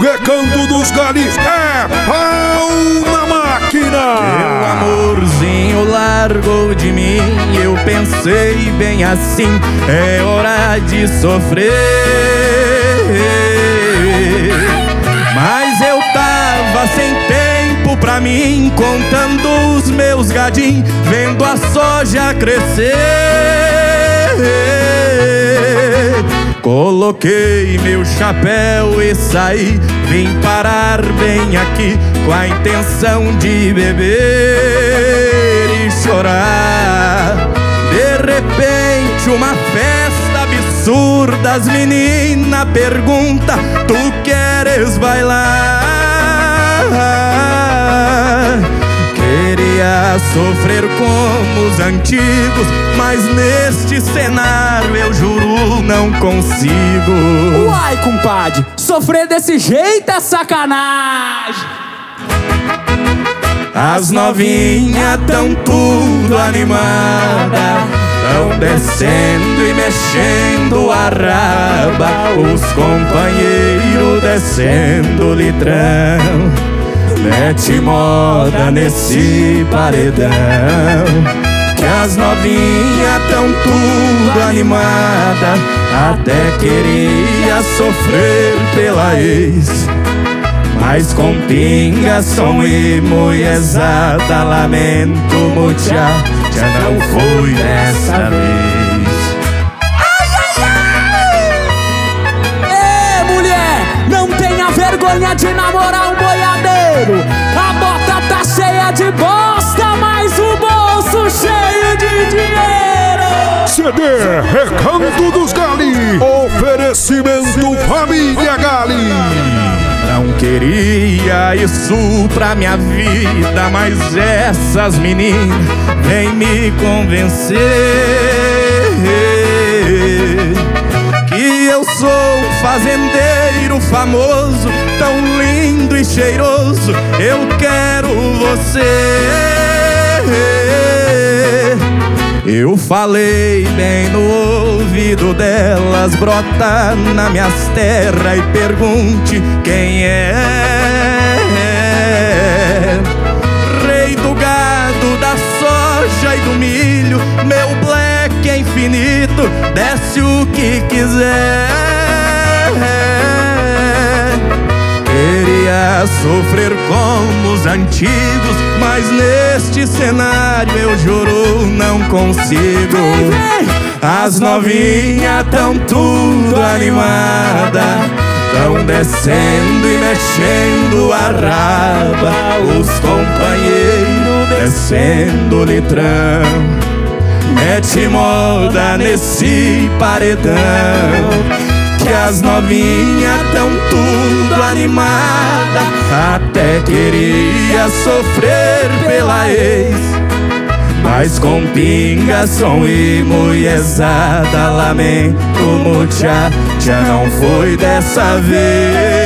Recanto dos Galis é pau na máquina. Meu amorzinho largou de mim, eu pensei bem assim, é hora de sofrer. Mas eu tava sem tempo pra mim, contando os meus gadinhos, vendo a soja crescer. Coloquei meu chapéu e saí, vim parar bem aqui, com a intenção de beber e chorar. De repente uma festa absurda, as meninas perguntam: tu queres bailar? Queria sofrer como os antigos, mas neste cenário eu juro não consigo. Uai, compadre, sofrer desse jeito é sacanagem. As novinhas tão tudo animada, tão descendo e mexendo a raba, os companheiros descendo o litrão. Mete moda nesse paredão, que as novinhas tão tudo animada, até queria sofrer pela ex, mas com pingação e mulherzada, lamento mucha, já não foi dessa vez. Ê, mulher, não tenha vergonha de namorar um boiadeiro. A bota tá cheia de bosta, mas o bolso cheio de dinheiro. CD Recanto dos Galis, oferecimento Família Galis. Não queria isso pra minha vida, mas essas meninas vêm me convencer que eu sou um fazendeiro famoso, tão lindo e cheiroso, eu quero você. Eu falei bem no ouvido delas, brota nas minhas terras e pergunte quem é. Rei do gado, da soja e do milho, meu black é infinito, desce o que quiser. Queria sofrer como os antigos, mas neste cenário eu juro não consigo. As novinhas tão tudo animada, tão descendo e mexendo a raba, os companheiros descendo o litrão. Mete moda nesse paredão, que as novinhas tão tudo animada, até queria sofrer pela ex, mas com pingação e mulherzada, lamento mucha, já não foi dessa vez.